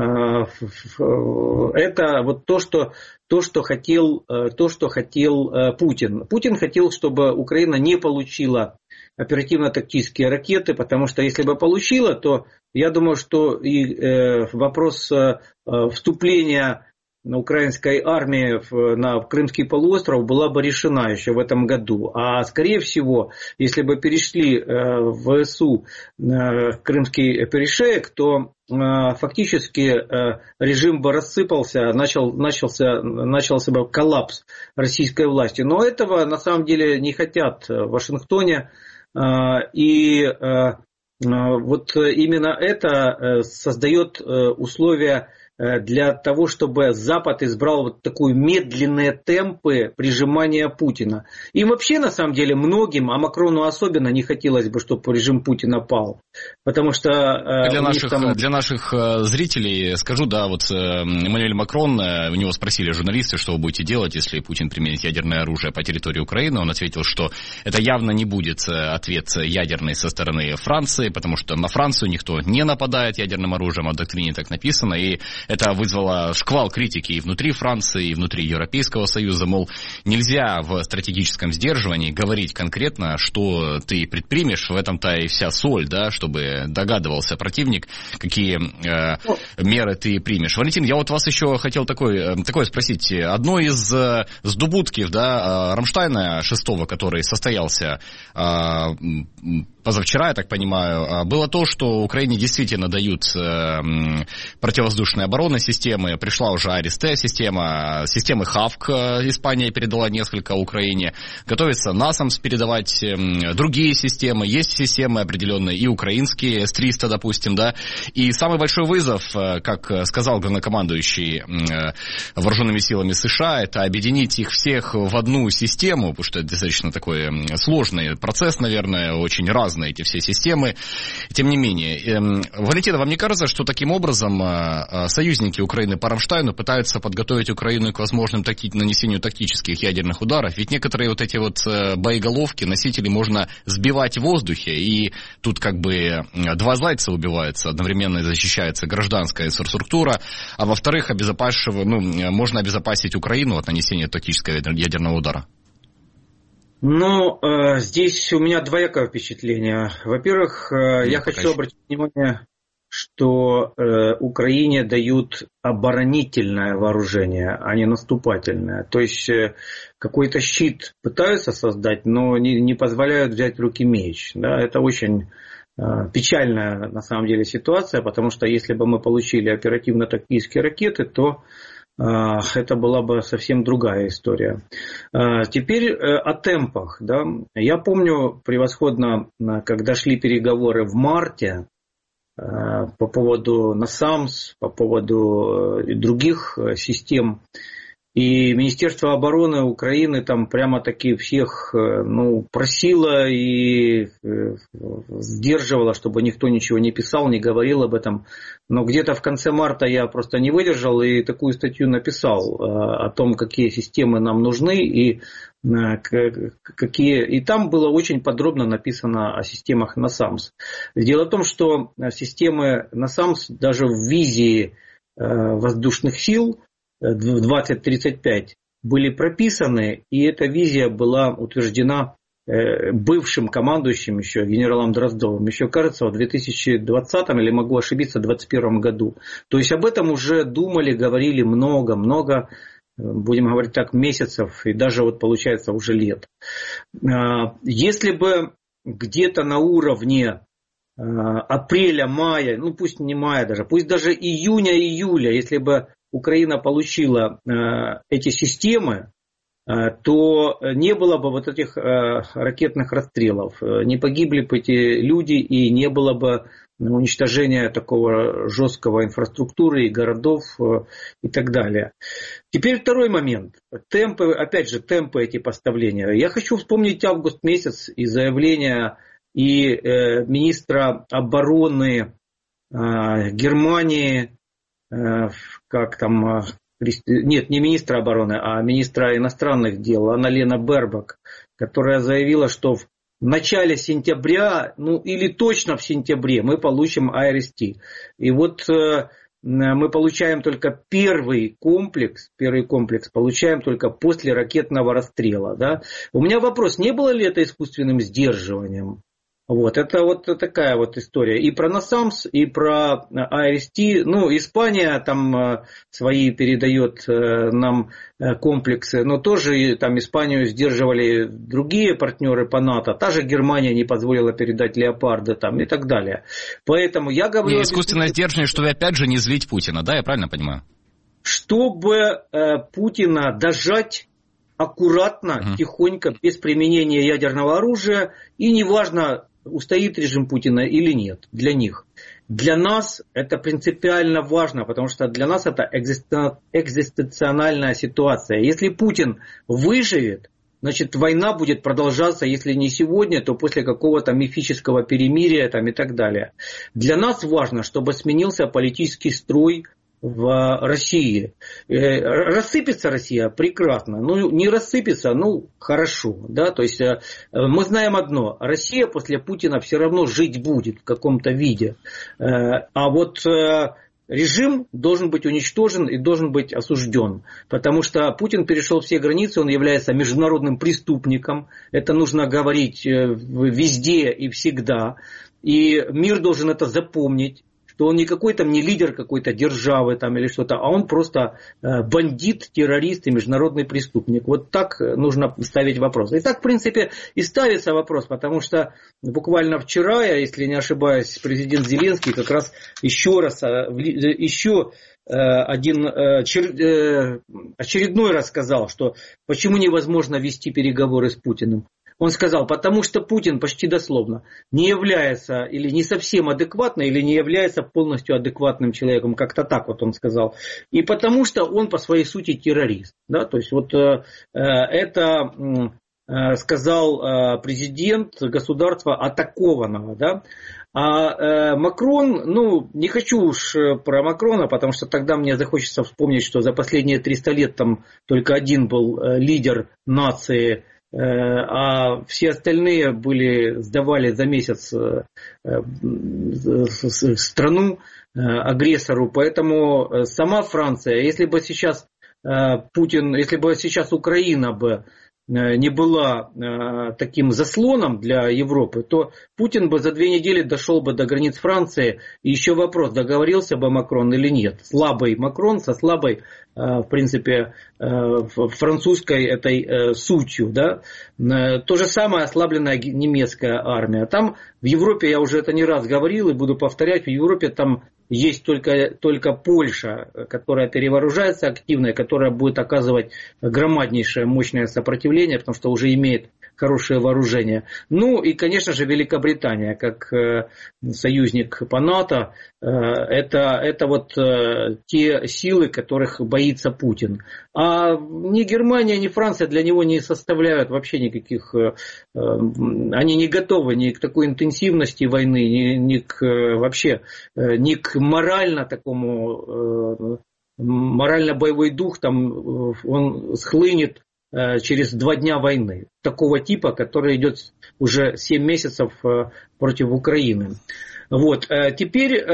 это вот то, что То что, хотел, то, что хотел Путин. Путин хотел, чтобы Украина не получила оперативно-тактические ракеты, потому что если бы получила, то я думаю, что и вопрос вступления украинской армии на Крымский полуостров была бы решена еще в этом году. А скорее всего, если бы перешли в ВСУ Крымский перешеек, то фактически режим бы рассыпался, начал, начался, начался бы коллапс российской власти. Но этого на самом деле не хотят в Вашингтоне. И вот именно это создает условия для того, чтобы Запад избрал вот такие медленные темпы прижимания Путина. И вообще, на самом деле, многим, а Макрону особенно, не хотелось бы, чтобы режим Путина пал. Потому что... Для наших, там... для наших зрителей скажу, да, вот Эммануэль Макрон, у него спросили журналисты, что вы будете делать, если Путин применит ядерное оружие по территории Украины. Он ответил, что это явно не будет ответ ядерный со стороны Франции, потому что на Францию никто не нападает ядерным оружием, а в доктрине так написано. И это вызвало шквал критики и внутри Франции, и внутри Европейского Союза, мол, нельзя в стратегическом сдерживании говорить конкретно, что ты предпримешь, в этом-то и вся соль, да, чтобы догадывался противник, какие э, меры ты примешь. Валентин, я вот вас еще хотел такой, такое спросить. Одно из э, сдобутков, да, Рамштайна шестого, который состоялся э, позавчера, я так понимаю, было то, что Украине действительно дают э, противовоздушные оборонные системы. Пришла уже АРСТ-система, системы ХАВК Испания передала несколько Украине. Готовится НАСАМС передавать э, другие системы. Есть системы определенные и украинские, эс триста, допустим, да. И самый большой вызов, э, как сказал главнокомандующий э, вооруженными силами США, это объединить их всех в одну систему, потому что это достаточно такой сложный процесс, наверное, очень разный эти все системы. Тем не менее, э, Валентина, вам не кажется, что таким образом э, союзники Украины по Рамштайну пытаются подготовить Украину к возможным такти- нанесению тактических ядерных ударов? Ведь некоторые вот эти вот э, боеголовки, носители можно сбивать в воздухе, и тут как бы два зайца убиваются, одновременно защищается гражданская инфраструктура, а во-вторых, обезопасив... ну, можно обезопасить Украину от нанесения тактического ядерного удара. Ну, э, здесь у меня двоякое впечатление. Во-первых, э, я хочу обратить внимание, что э, Украине дают оборонительное вооружение, а не наступательное. То есть э, какой-то щит пытаются создать, но не, не позволяют взять в руки меч. Да? Это очень э, печальная на самом деле ситуация, потому что если бы мы получили оперативно-тактические ракеты, то это была бы совсем другая история. Теперь о темпах. Да. Я помню превосходно, когда шли переговоры в марте по поводу НАСАМС, по поводу других систем. И Министерство обороны Украины там прямо-таки всех ну, просило и сдерживало, чтобы никто ничего не писал, не говорил об этом. Но где-то в конце марта я просто не выдержал и такую статью написал о том, какие системы нам нужны и какие. И там было очень подробно написано о системах НАСАМС. Дело в том, что системы НАСАМС даже в визии воздушных сил двадцать тридцать пять были прописаны, и эта визия была утверждена бывшим командующим еще, генералом Дроздовым, еще, кажется, в две тысячи двадцатом, или могу ошибиться, в две тысячи двадцать первом году. То есть об этом уже думали, говорили много-много, будем говорить так, месяцев, и даже вот получается уже лет. Если бы где-то на уровне апреля, мая, ну пусть не мая даже, пусть даже июня-июля, если бы Украина получила э, эти системы, э, то не было бы вот этих э, ракетных расстрелов, не погибли бы эти люди и не было бы уничтожения такого жесткого инфраструктуры и городов э, и так далее. Теперь второй момент. Темпы, опять же, темпы эти поставления. Я хочу вспомнить август месяц и заявление и э, министра обороны э, Германии, как там, нет, не министра обороны, а министра иностранных дел Анна-Лена Бербак, которая заявила, что в начале сентября, ну или точно в сентябре мы получим эй ар эс ти. И вот э, мы получаем только первый комплекс, первый комплекс получаем только после ракетного расстрела. Да? У меня вопрос, не было ли это искусственным сдерживанием? Вот, это вот такая вот история. И про НАСАМС, и про эй ар эс ти. Ну, Испания там свои передает нам комплексы, но тоже там Испанию сдерживали другие партнеры по НАТО. Та же Германия не позволила передать леопарды там и так далее. Поэтому я говорю... И искусственное сдерживание, чтобы опять же не злить Путина, да, я правильно понимаю? Чтобы э, Путина дожать аккуратно, угу. тихонько, без применения ядерного оружия, и неважно, устоит режим Путина или нет, для них. Для нас это принципиально важно, потому что для нас это экзистенциональная ситуация. Если Путин выживет, значит война будет продолжаться, если не сегодня, то после какого-то мифического перемирия там, и так далее. Для нас важно, чтобы сменился политический строй в России. Рассыпется Россия прекрасно, ну не рассыпется, ну хорошо, да, то есть мы знаем одно, Россия после Путина все равно жить будет в каком-то виде, а вот режим должен быть уничтожен и должен быть осужден. Потому что Путин перешел все границы, он является международным преступником. Это нужно говорить везде и всегда. И мир должен это запомнить. Что он не какой-то не лидер какой-то державы там, или что-то, а он просто бандит, террорист и международный преступник. Вот так нужно ставить вопрос. И так, в принципе, и ставится вопрос, потому что буквально вчера, если не ошибаюсь, президент Зеленский как раз еще раз, еще один очередной раз сказал, что почему невозможно вести переговоры с Путиным. Он сказал, потому что Путин почти дословно не является или не совсем адекватным, или не является полностью адекватным человеком, как-то так вот он сказал. И потому что он по своей сути террорист. Да? То есть вот э, это э, сказал э, президент государства атакованного. Да? А э, Макрон, ну, не хочу уж про Макрона, потому что тогда мне захочется вспомнить, что за последние триста лет там только один был э, лидер нации, а все остальные были, сдавали за месяц страну агрессору. Поэтому сама Франция, если бы сейчас Путин, если бы сейчас Украина бы не была таким заслоном для Европы, то Путин бы за две недели дошел бы до границ Франции. И еще вопрос, договорился бы Макрон или нет. Слабый Макрон со слабой, в принципе, французской этой сутью. Да? То же самое ослабленная немецкая армия. Там в Европе, я уже это не раз говорил и буду повторять, в Европе там есть только, только Польша, которая перевооружается активно, которая будет оказывать громаднейшее мощное сопротивление, потому что уже имеет хорошее вооружение. Ну и, конечно же, Великобритания, как э, союзник по НАТО, э, это, это вот э, те силы, которых боится Путин. А ни Германия, ни Франция для него не составляют вообще никаких... Э, э, они не готовы ни к такой интенсивности войны, ни, ни к э, вообще э, ни к морально такому... Э, морально-боевой дух там э, он схлынет через два дня войны, такого типа, который идет уже семь месяцев против Украины. Вот. Теперь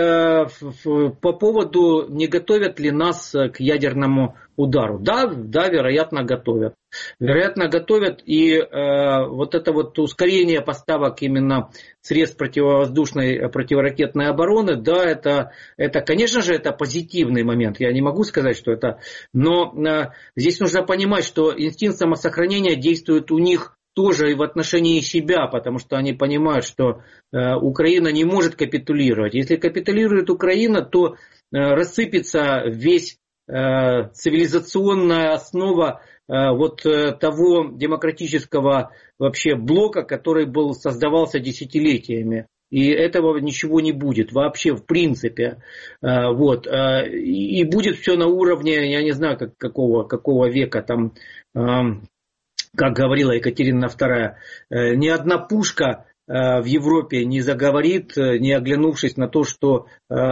по поводу, не готовят ли нас к ядерному удару. Да, да, вероятно, готовят. Вероятно, готовят. И э, вот это вот ускорение поставок именно средств противовоздушной, противоракетной обороны, да, это, это, конечно же, это позитивный момент. Я не могу сказать, что это... Но э, здесь нужно понимать, что инстинкт самосохранения действует у них тоже и в отношении себя, потому что они понимают, что э, Украина не может капитулировать. Если капитулирует Украина, то э, рассыпется весь э, цивилизационная основа э, вот э, того демократического вообще блока, который был, создавался десятилетиями. И этого ничего не будет вообще в принципе. Э, вот. Э, и будет все на уровне, я не знаю, как, какого, какого века там... Э, Как говорила Екатерина вторая, ни одна пушка в Европе не заговорит, не оглянувшись на то, что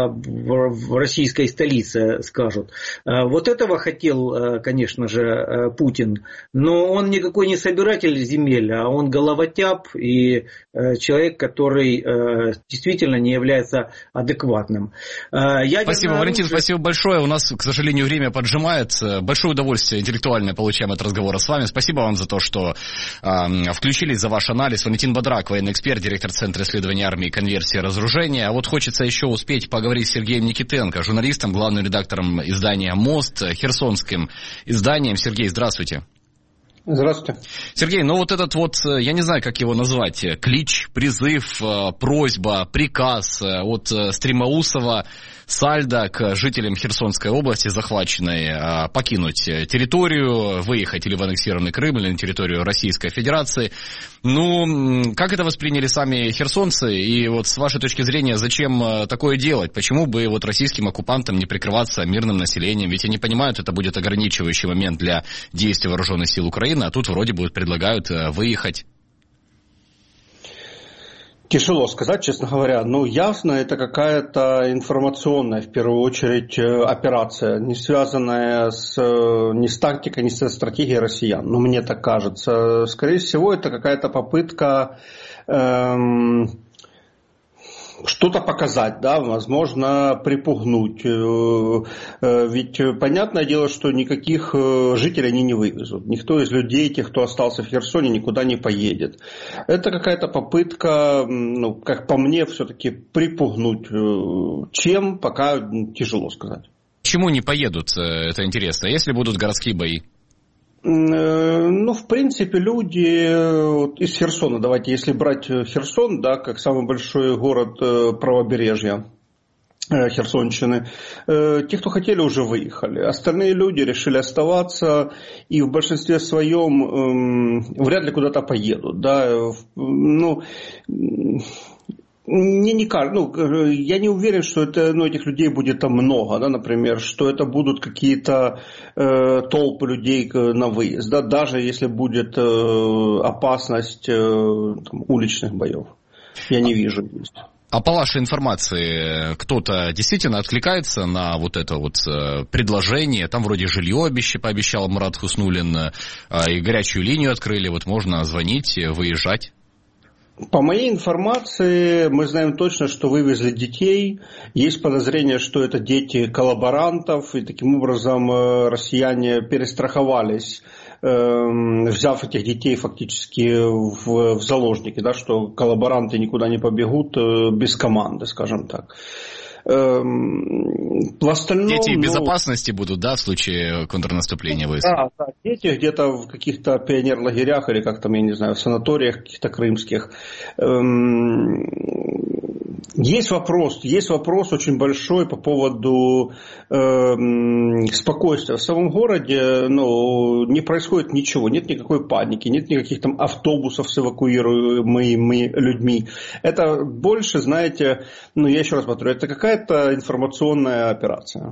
в российской столице скажут. Вот этого хотел, конечно же, Путин. Но он никакой не собиратель земель, а он головотяп и человек, который действительно не является адекватным. Ядерное спасибо, оружие... Валентин, спасибо большое. У нас, к сожалению, время поджимает. Большое удовольствие интеллектуальное получаем от разговора с вами. Спасибо вам за то, что э, включились, за ваш анализ. Валентин Бадрак, военный эксперт, директор Центра исследований армии, конверсии и разоружения. А вот хочется еще успеть поговорить с Сергеем Никитенко, журналистом, главным редактором издания «Мост», херсонским изданием. Сергей, здравствуйте. Здравствуйте. Сергей, ну вот этот вот, я не знаю, как его назвать, клич, призыв, просьба, приказ от Стремоусова, Сальдо к жителям Херсонской области, захваченной, покинуть территорию, выехать или в аннексированный Крым, или на территорию Российской Федерации. Ну, как это восприняли сами херсонцы? И вот с вашей точки зрения, зачем такое делать? Почему бы вот российским оккупантам не прикрываться мирным населением? Ведь они понимают, это будет ограничивающий момент для действий вооруженных сил Украины, а тут вроде бы предлагают выехать. Тяжело сказать, честно говоря. Но ясно, это какая-то информационная, в первую очередь, операция, не связанная с, ни с тактикой, ни со стратегией россиян. Ну, мне так кажется. Скорее всего, это какая-то попытка эм, что-то показать, да, возможно, припугнуть. Ведь понятное дело, что никаких жителей они не вывезут. Никто из людей, тех, кто остался в Херсоне, никуда не поедет. Это какая-то попытка, ну, как по мне, все-таки припугнуть. Чем, пока тяжело сказать. Почему не поедут, это интересно, если будут городские бои? Ну, в принципе, люди из Херсона, давайте, если брать Херсон, да, как самый большой город правобережья Херсонщины, те, кто хотели, уже выехали. Остальные люди решили оставаться и в большинстве своем вряд ли куда-то поедут, да, ну... Не, не, ну, я не уверен, что это, ну, этих людей будет там много, да, например, что это будут какие-то э, толпы людей на выезд, да, даже если будет э, опасность э, там, уличных боев. Я не вижу здесь. А по вашей информации, кто-то действительно откликается на вот это вот предложение? Там вроде жилье обещ... пообещал Мурат Хуснуллин, и горячую линию открыли, вот можно звонить, выезжать. По моей информации, мы знаем точно, что вывезли детей. Есть подозрение, что это дети коллаборантов, и таким образом россияне перестраховались, взяв этих детей фактически в, в заложники, да, что коллаборанты никуда не побегут без команды, скажем так. В остальном, дети в ну, безопасности будут, да, в случае контрнаступления войск? Да, да, дети где-то в каких-то пионерлагерях или как там, я не знаю, в санаториях каких-то крымских. Есть вопрос, есть вопрос очень большой по поводу э, спокойствия. В самом городе, ну, не происходит ничего, нет никакой паники, нет никаких там автобусов с эвакуируемыми людьми. Это больше, знаете, ну, я еще раз повторю, это какая-то информационная операция.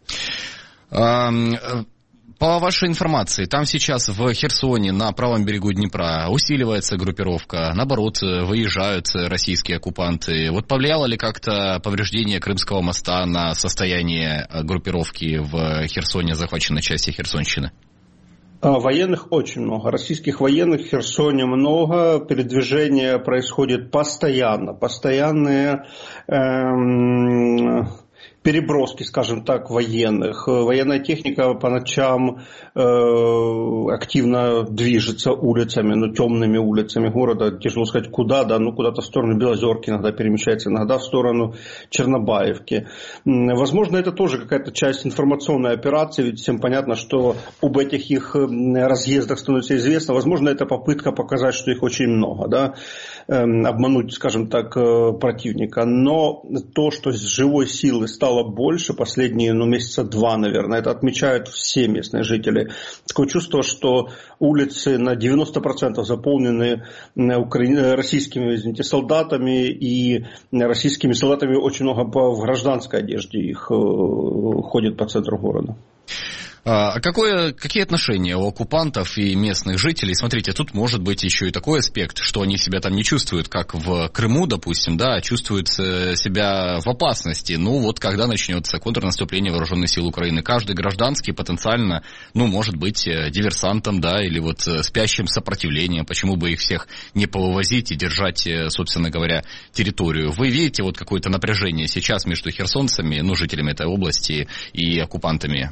По вашей информации, там сейчас в Херсоне, на правом берегу Днепра, усиливается группировка, наоборот, выезжают российские оккупанты. Вот повлияло ли как-то повреждение Крымского моста на состояние группировки в Херсоне, захваченной части Херсонщины? Военных очень много. Российских военных в Херсоне много. Передвижение происходит постоянно. Постоянные... Эм... переброски, скажем так, военных. Военная техника по ночам э, активно движется улицами, ну, темными улицами города. Тяжело сказать, куда, да, ну, куда-то в сторону Белозерки иногда перемещается, иногда в сторону Чернобаевки. Возможно, это тоже какая-то часть информационной операции, ведь всем понятно, что об этих их разъездах становится известно. Возможно, это попытка показать, что их очень много, да, э, обмануть, скажем так, противника. Но то, что с живой силы стало больше последние, ну, месяца два, наверное. Это отмечают все местные жители. Такое чувство, что улицы на девяносто процентов заполнены укра... российскими, извините, солдатами, и российскими солдатами очень много в гражданской одежде их ходит по центру города. А какое, какие отношения у оккупантов и местных жителей? Смотрите, тут может быть еще и такой аспект, что они себя там не чувствуют, как в Крыму, допустим, да, чувствуют себя в опасности. Ну, вот когда начнется контрнаступление вооруженных сил Украины, каждый гражданский потенциально, ну, может быть диверсантом, да, или вот спящим сопротивлением. Почему бы их всех не повывозить и держать, собственно говоря, территорию? Вы видите вот какое-то напряжение сейчас между херсонцами, ну, жителями этой области и оккупантами?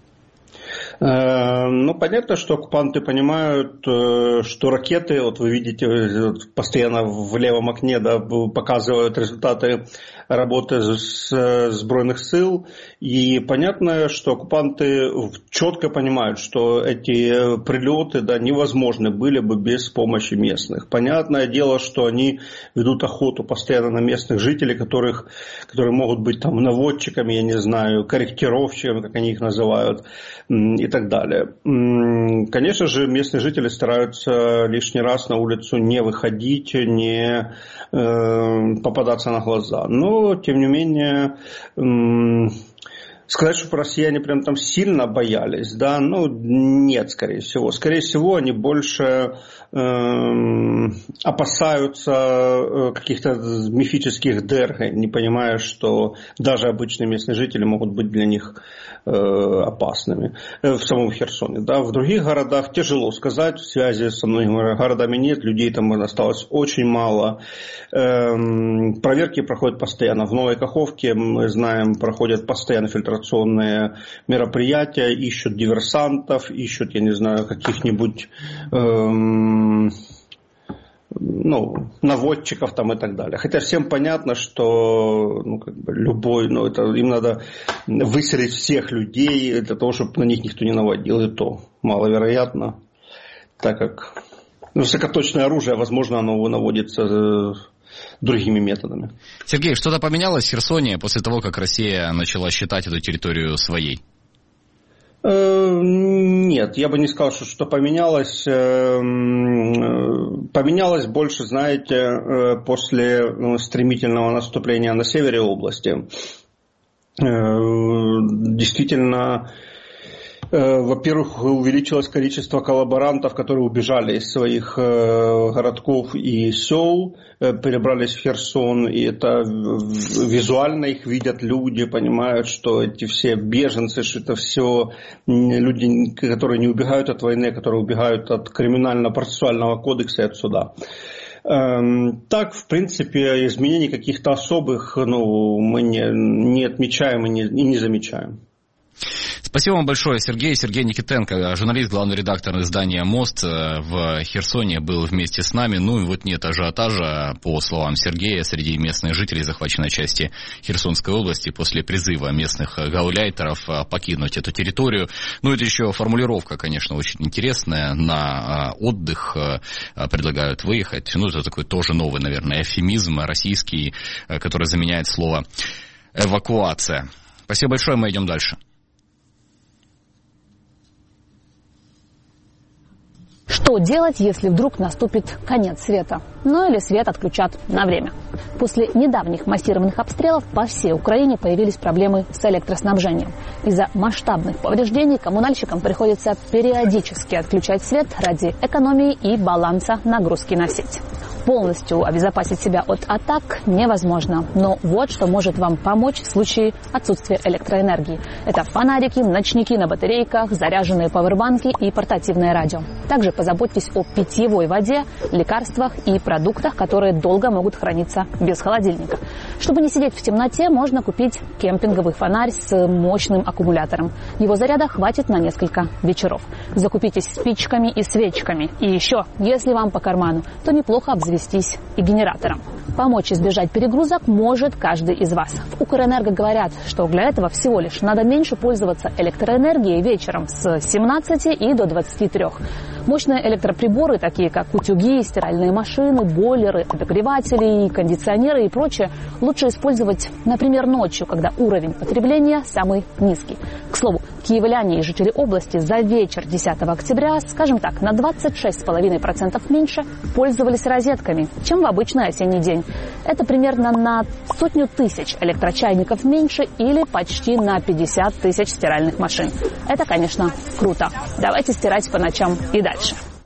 Ну, понятно, что оккупанты понимают, что ракеты, вот вы видите, постоянно в левом окне, да, показывают результаты работы с сбройных сил, и понятно, что оккупанты четко понимают, что эти прилеты, да, невозможны были бы без помощи местных. Понятное дело, что они ведут охоту постоянно на местных жителей, которых, которые могут быть там наводчиками, я не знаю, корректировщиками, как они их называют, и так далее. Конечно же, местные жители стараются лишний раз на улицу не выходить, не э, попадаться на глаза. Но, тем не менее, э, Сказать, что россияне прям там сильно боялись, да, ну, нет, скорее всего. Скорее всего, они больше э, опасаются каких-то мифических ДРГ, не понимая, что даже обычные местные жители могут быть для них э, опасными. В самом Херсоне, да. В других городах тяжело сказать, в связи со многими городами нет, людей там осталось очень мало. Э, проверки проходят постоянно. В Новой Каховке, мы знаем, проходят постоянно фильтрации мероприятия, ищут диверсантов, ищут, я не знаю, каких-нибудь эм, ну, наводчиков там и так далее. Хотя всем понятно, что ну, как бы любой, ну, это, им надо выселить всех людей для того, чтобы на них никто не наводил. И то маловероятно, так как высокоточное оружие, возможно, оно наводится другими методами. Сергей, что-то поменялось в Херсоне после того, как Россия начала считать эту территорию своей? Нет, я бы не сказал, что что поменялось. Поменялось больше, знаете, после стремительного наступления на севере области. Действительно, во-первых, увеличилось количество коллаборантов, которые убежали из своих городков и сел, перебрались в Херсон, и это визуально их видят люди, понимают, что эти все беженцы, что это все люди, которые не убегают от войны, которые убегают от криминально-процессуального кодекса и от суда. Так, в принципе, изменений каких-то особых ну, мы не, не отмечаем и не, и не замечаем. Спасибо вам большое, Сергей. Сергей Никитенко, журналист, главный редактор издания «Мост» в Херсоне, был вместе с нами. Ну и вот нет ажиотажа, по словам Сергея, среди местных жителей захваченной части Херсонской области после призыва местных гауляйтеров покинуть эту территорию. Ну это еще формулировка, конечно, очень интересная. На отдых предлагают выехать. Ну это такой тоже новый, наверное, эвфемизм российский, который заменяет слово «эвакуация». Спасибо большое, мы идем дальше. Что делать, если вдруг наступит конец света? Ну или свет отключат на время. После недавних массированных обстрелов по всей Украине появились проблемы с электроснабжением. Из-за масштабных повреждений коммунальщикам приходится периодически отключать свет ради экономии и баланса нагрузки на сеть. Полностью обезопасить себя от атак невозможно. Но вот что может вам помочь в случае отсутствия электроэнергии. Это фонарики, ночники на батарейках, заряженные пауэрбанки и портативное радио. Также позаботьтесь о питьевой воде, лекарствах и продуктах, которые долго могут храниться без холодильника. Чтобы не сидеть в темноте, можно купить кемпинговый фонарь с мощным аккумулятором. Его заряда хватит на несколько вечеров. Закупитесь спичками и свечками. И еще, если вам по карману, то неплохо обзвестись и генератором. Помочь избежать перегрузок может каждый из вас. В Укрэнерго говорят, что для этого всего лишь надо меньше пользоваться электроэнергией вечером с семнадцати и до двадцати трёх. Мощные электроприборы, такие как утюги, стиральные машины, бойлеры, обогреватели, кондиционеры и прочее, лучше использовать, например, ночью, когда уровень потребления самый низкий. К слову, киевляне и жители области за вечер десятого октября, скажем так, на двадцать шесть целых пять десятых процента меньше пользовались розетками, чем в обычный осенний день. Это примерно на сотню тысяч электрочайников меньше или почти на пятьдесят тысяч стиральных машин. Это, конечно, круто. Давайте стирать по ночам и дальше.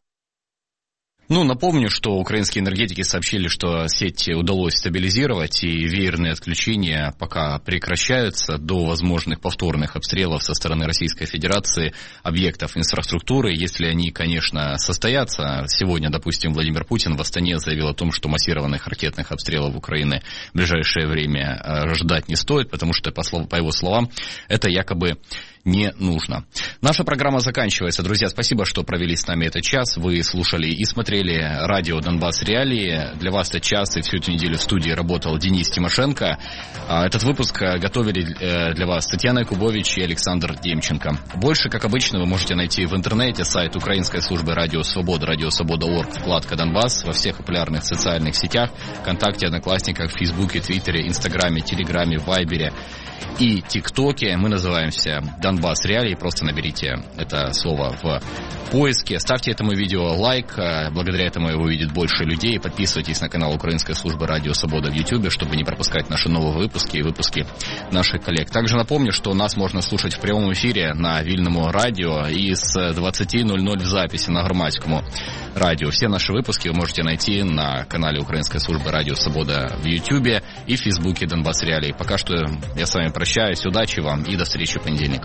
Ну, напомню, что украинские энергетики сообщили, что сеть удалось стабилизировать, и веерные отключения пока прекращаются до возможных повторных обстрелов со стороны Российской Федерации объектов инфраструктуры, если они, конечно, состоятся. Сегодня, допустим, Владимир Путин в Астане заявил о том, что массированных ракетных обстрелов Украины в ближайшее время ждать не стоит, потому что, по его словам, это якобы не нужно. Наша программа заканчивается. Друзья, спасибо, что провели с нами этот час. Вы слушали и смотрели радио «Донбасс Реалии». Для вас этот час и всю эту неделю в студии работал Денис Тимошенко. Этот выпуск готовили для вас Татьяна Якубович и Александр Демченко. Больше, как обычно, вы можете найти в интернете сайт Украинской службы Радио Свобода, радио свобода точка орг, вкладка «Донбасс», во всех популярных социальных сетях, ВКонтакте, Одноклассниках, Фейсбуке, Твиттере, Инстаграме, Телеграме, Вайбере и ТикТоке. Мы называемся «Донбасс «Донбасс Реалии». Просто наберите это слово в поиске. Ставьте этому видео лайк. Благодаря этому его увидит больше людей. Подписывайтесь на канал Украинской службы «Радио Свобода» в Ютубе, чтобы не пропускать наши новые выпуски и выпуски наших коллег. Также напомню, что нас можно слушать в прямом эфире на Вильному радио и с двадцати ноль-ноль в записи на Громадському радио. Все наши выпуски вы можете найти на канале Украинской службы «Радио Свобода» в Ютубе и в Фейсбуке «Донбасс Реалии». Пока что я с вами прощаюсь. Удачи вам и до встречи в понедельник.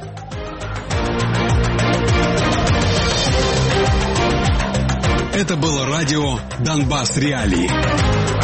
Это было радио «Донбасс Реалии».